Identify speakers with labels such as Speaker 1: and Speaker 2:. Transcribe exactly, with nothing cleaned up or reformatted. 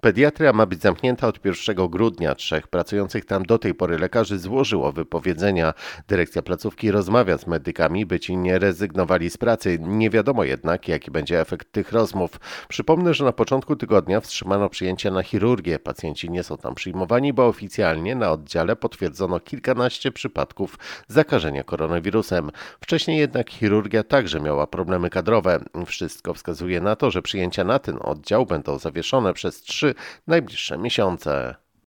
Speaker 1: Pediatria ma być zamknięta od pierwszego grudnia. Trzech pracujących tam do tej pory lekarzy złożyło wypowiedzenia. Dyrekcja placówki rozmawia z medykami, by ci nie rezygnowali z pracy. Nie wiadomo jednak, jaki będzie efekt tych rozmów. Przypomnę, że na początku tygodnia wstrzymano przyjęcia na chirurgię. Pacjenci nie są tam przyjmowani, bo oficjalnie na oddziale potwierdzono kilkanaście przypadków zakażenia koronawirusem. Wcześniej jednak chirurgia także miała problemy kadrowe. Wszystko wskazuje na to, że przyjęcia na ten oddział będą zawieszone przez trzy najbliższe miesiące.